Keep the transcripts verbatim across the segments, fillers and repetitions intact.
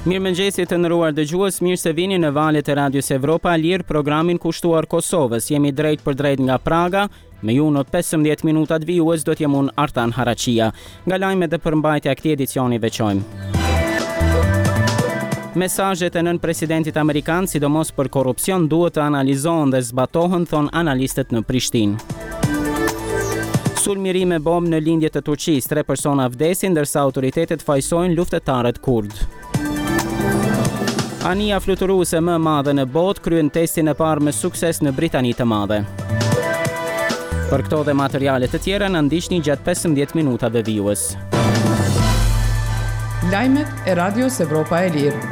Mirëmëngjesi të nderuar dëgjues, mirë se vini në valët e Radios Evropa Lirë, programin kushtuar Kosovës. Jemi drejt për drejt nga Praga, me ju në pesëmbëdhjetë minutat vijues do t'jem unë Artan Haraqia. Nga lajmet dhe përmbajtja e këtij edicioni veçojmë. Mesazhet e nën presidentit amerikan, sidomos për korrupsion, duhet të analizohen dhe zbatohen, thon analistët në Prishtinë. Sulmiri me bombë në lindje të Turqisë, tre persona vdesin ndërsa autoritetet fajsojnë luftetarët kurd. Anija fluturuese më e madhe në botë kryen testin e parë me sukses në Britani të Madhe. Për këto dhe materiale të tjera na ndiqni gjatë pesëmbëdhjetë minutave vijues. Lajmet e Radios Evropa e Lirë.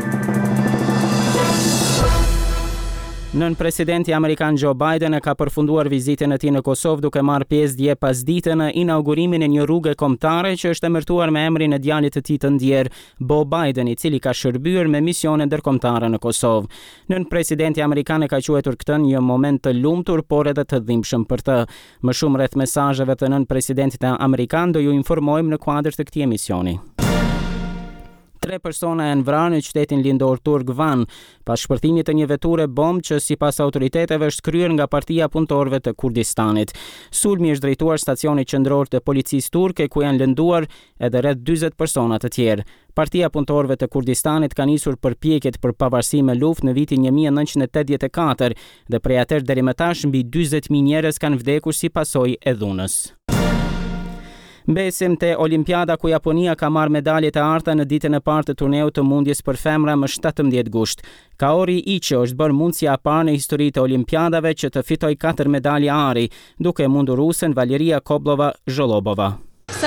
Nën presidenti amerikan Joe Biden e ka përfunduar vizitën e tij në Kosovë duke marrë pjesë dje pas dite në inaugurimin e një rruge kombëtare që është emërtuar me emrin e djalit të tij të ndjer, Bo Biden, i cili ka shërbyer me misione ndërkombëtare në Kosovë. Nën presidenti amerikan e ka quajtur këtë një moment të lumtur, por edhe të dhimbshëm për të. Më shumë rreth mesazheve të nën presidentit amerikan do ju informojmë në kuadër të këtij emisioni. Tre persona janë vrarë në qytetin lindor turk Van pas shpërthimit të një veture bombë që sipas autoriteteve është kryer nga Partia Punëtorëve të Kurdistanit. Sulmi është drejtuar stacionit qendror të policisë turke ku janë lënduar edhe rreth dyzet persona të tjerë. Partia Punëtorëve të Kurdistanit ka nisur përpjekjet për pavarësi me luftë në vitin një mijë e nëntëqind e tetëdhjetë e katër dhe prej atëherë deri më tash mbi dyzet mijë njerëz kanë vdekur si pasojë e dhunës. Mbesim te Olimpiada ku Japonia ka marrë medaljet e arta në ditën e parë të turneut të mundjes për femra më shtatëmbëdhjetë gusht. Kaori Ichi është bërë mundësia e parë në historitë e Olimpiadave që të fitoj katër medalje ari, duke mundur rusen Valeria Koblova Zholobova.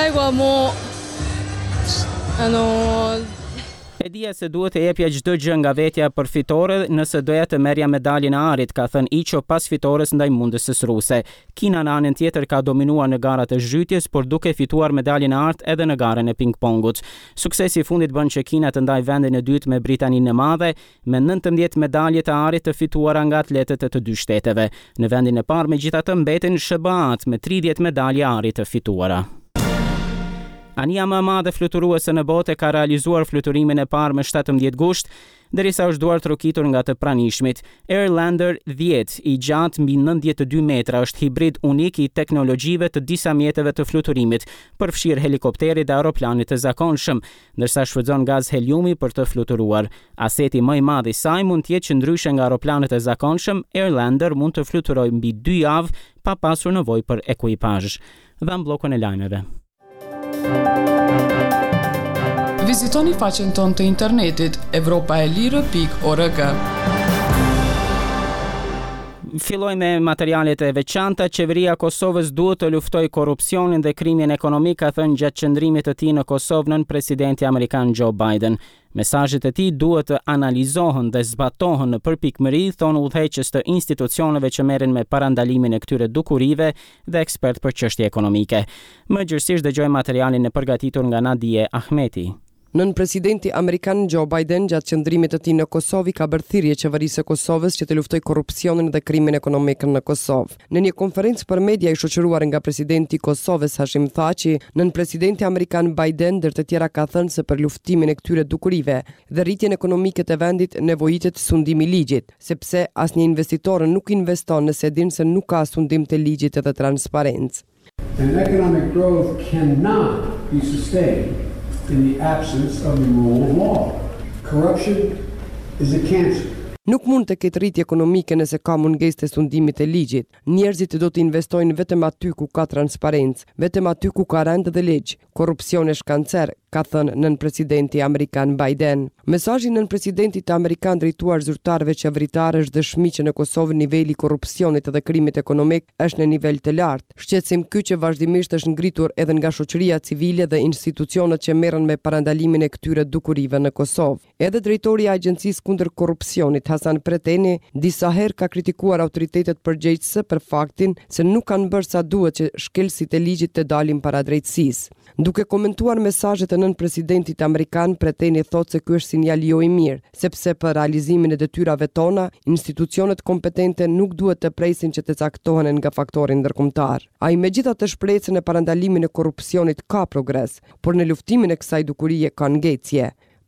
E dija se duhet të jepja çdo gjë nga vetja për fitore nëse doja të merrja medaljen e arit, ka thënë Icho pas fitores ndaj mundësës ruse. Kina në anën tjetër ka dominuar në garat e zhytjes, por duke fituar medaljen e artë edhe në garën e ping-pongut. Suksesi i fundit bën që Kina të ndajë vendin e dytë me Britaninë e Madhe, me nëntëmbëdhjetë medalje të arit të fituara nga atletët e të dy shteteve. Në vendin e parë megjithatë mbeten Sh B A-t me tridhjetë medalje ari të fituara. Anija më e madhe fluturuese në botë ka realizuar fluturimin e parë me shtatëmbëdhjetë gusht, derisa është duar trokitur nga të pranishmit. Airlander dhjetë, i gjatë mbi nëntëdhjetë e dy metra, është hibrid unik i teknologjive të disa mjeteve të fluturimit, përfshirë helikopterit dhe aeroplanit të zakonshëm, ndërsa shfrytëzon gaz heliumi për të fluturuar. Aseti më i madh i saj mund të jetë që ndryshe nga aeroplanet e zakonshëm, Airlander mund të fluturojë mbi dy javë pa pasur nevojë për ekuipazh. Dhe bllokun e lajmeve. Vizitoni faqen tonë të internetit evropaelire pikë org. Filloj me materialet e veçanta. Qeveria e Kosovës duhet të luftojë korrupsionin dhe krimin ekonomik, ka thënë gjatë qëndrimit të tij në Kosovë nën presidenti amerikan Joe Biden. Mesazhet e tij duhet të analizohen dhe zbatohen në përpikmëri, thonë udhëheqës të institucioneve që merren me parandalimin e këtyre dukurive dhe ekspert për çështje ekonomike. Më gjithsesi dëgjojmë materialin e përgatitur nga Nadije Ahmeti. Nën presidenti amerikan Joe Biden gjatë qëndrimit të tij në Kosovë ka bërë thirrje qeverisë së Kosovës që të luftojë korrupsionin dhe krimin ekonomik në Kosovë. Në një konferencë për media i shoqëruar nga presidenti i Kosovës Hashim Thaçi, nën presidenti amerikan Biden ndër të tjera ka thënë se për luftimin e këtyre dukurive dhe rritjen ekonomike të vendit nevojitet sundimi i ligjit, sepse asnjë investitor nuk investon nëse din se nuk ka sundim të ligjit edhe transparencë. And economic growth cannot be sustained in the absence of the rule of law. Corruption is a cancer. Nuk mund të ketë rritje ekonomike nëse ka mungesë të sundimit të ligjit. Njerëzit do të investojnë vetëm aty ku ka transparencë, vetëm aty ku ka rend dhe ligj. Korrupsioni është kancer, ka thënë nën presidenti amerikan Biden. Mesazhi nën presidentit amerikan drejtuar zyrtarëve qeveritarë është dëshmi që në Kosovë niveli i korrupsionit dhe krimit ekonomik është në nivel të lartë. Shqetësim ky që vazhdimisht është ngritur edhe nga shoqëria civile dhe institucionet që merren me parandalimin e këtyre dukurive në Kosovë. Edhe drejtori i Agjencisë kundër korrupsionit Hasan Preteni disa herë ka kritikuar autoritetet përgjegjëse për faktin se nuk kanë bërë sa duhet që shkelësit e ligjit të dalin para drejtësisë. Duke komentuar mesazhet e nën presidentit amerikan, Preteni thotë se ky është sinjal jo i mirë, sepse për realizimin e detyrave tona, institucionet kompetente nuk duhet të presin që të caktohen nga faktori ndërkombëtar. Ai megjithatë shpreh se në parandalimin e korrupsionit ka progres, por në luftimin e kësaj dukurie ka ngecje.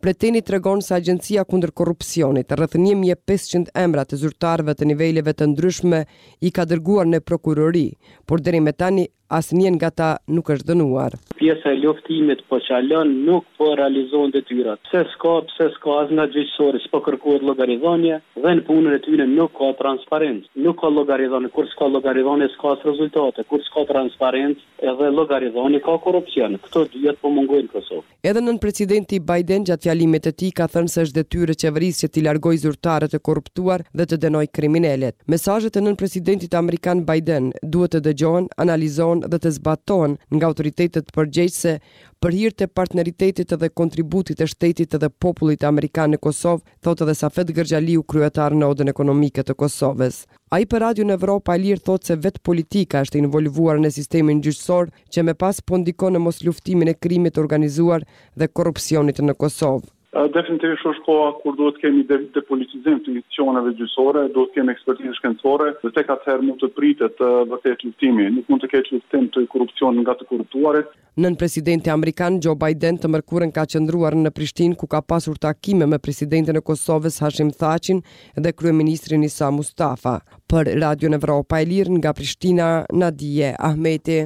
Preteni tregon se Agjencia kundër korrupsionit rreth një mijë e pesëqind emra të zyrtarëve të niveleve të ndryshme i ka dërguar në prokurori, por deri me tani asnjë nga ta nuk është dënuar. Pjesa e luftimit po qalon nuk po realizohen detyrat. Pse s'ka, pse s'ka as nga gjyqësori, s'po kërkohet llogarizanie dhe në punën e tyre nuk ka transparencë. Nuk ka llogarizanie, kur s'ka llogarizanie s'ka as rezultate, kur s'ka transparencë edhe llogarizanie ka korrupsion. Këto dyja po mungojnë në Kosovë. Edhe nën presidenti Biden gjatë fjalimit të tij ka thënë se është detyrë e qeverisë që t'i largojë zyrtarët e korruptuar dhe të dënojë kriminalet. Mesazhet e nën presidentit amerikan Biden duhet të dëgjohen, analizohen dhe të zbatohen nga autoritetet përgjegjëse për hir të partneritetit dhe kontributit të shtetit dhe popullit amerikan në Kosovë, thotë edhe Safet Gërgjaliu, kryetar në Odën Ekonomike të Kosovës. Ai për Radion Evropa e Lirë thotë se vetë politika është involvuar në sistemin gjyqësor që me pas po ndikon në mosluftimin e krimit organizuar dhe korrupsionit në Kosovë. Definitivisht është koha kur duhet kemi depolitizim të institucioneve gjyqësore, duhet kemi ekspertizë shkencore, dhe tek atëherë mund të pritet vërtet luftimi. Nuk mund të ketë luftim të korrupsionit nga të korruptuarit. Nën presidenti amerikan Joe Biden të mërkurën ka qëndruar në Prishtinë, ku ka pasur takime me presidentin e Kosovës Hashim Thaqin dhe kryeministrin Isa Mustafa. Për Radion Evropa e Lirë nga Prishtina, Nadije Ahmeti.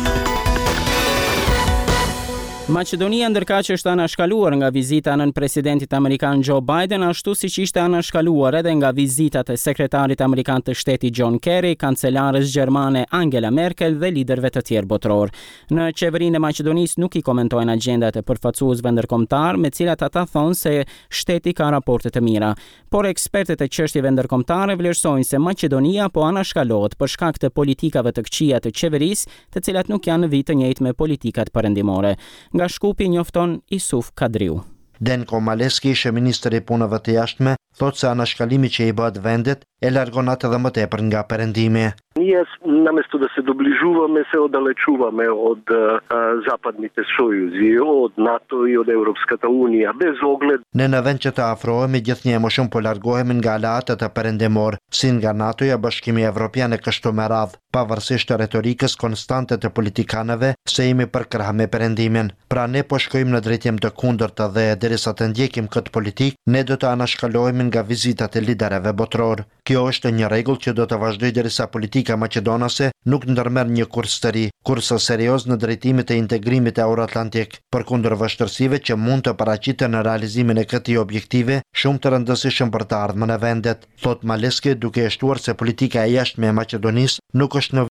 Maqedonia ndërkaq është anashkaluar nga vizita nën presidentit amerikan Joe Biden, ashtu siç ishte anashkaluar edhe nga vizitat e sekretarit amerikan të shtetit John Kerry, kancelares gjermane Angela Merkel dhe liderëve të tjerë botror. Në qeverinë e Maqedonisë nuk i komentojnë agjendat e përfaqësuesve ndërkombëtar, me cilat ata thonë se shteti ka raporte të mira. Por ekspertët e çështjeve ndërkombëtare vlerësojnë se Maqedonia po anashkalohet për shkak të politikave të këqija të qeverisë, të cilat nuk janë në vit të njëjtë me politikat perëndimore. Nga Shkupi njofton Isuf Kadriu. Denko Maleski, ishte ministri i punëve të jashtme, thotë se anashkalimi që i bëhet vendit e largon atë edhe më tepër nga perëndimi. Ние наместо да се доближуваме, се отдалечуваме од западните сојузи, од НАТО и од Европската унија, без оглед. Ne në vend që të afrohemi, gjithnjë më shumë po largohemi nga aleatët e perëndimor, si nga NATO-ja, Bashkimi Evropian e kështu me radhë, pavarësisht të retorikës konstante të politikanëve se jemi përkrah me perëndimin. Pra ne po shkojmë në drejtim të kundërta dhe derisa të ndjekim këtë politik, ne do të anashkalohemi nga vizitat e liderëve botror. Kjo është një rregull që do të vazhdojë derisa politika maqedonase nuk ndërmerr një kurs të ri, kurse serioz në drejtimin e integrimit euro-atlantik, përkundër vështirësive që mund të paraqiten në realizimin e këtij objektive, shumë të rëndësishëm për të ardhmen e vendit, thot Maleski, duke e shtuar se politika e jashtme e Maqedonisë nuk është në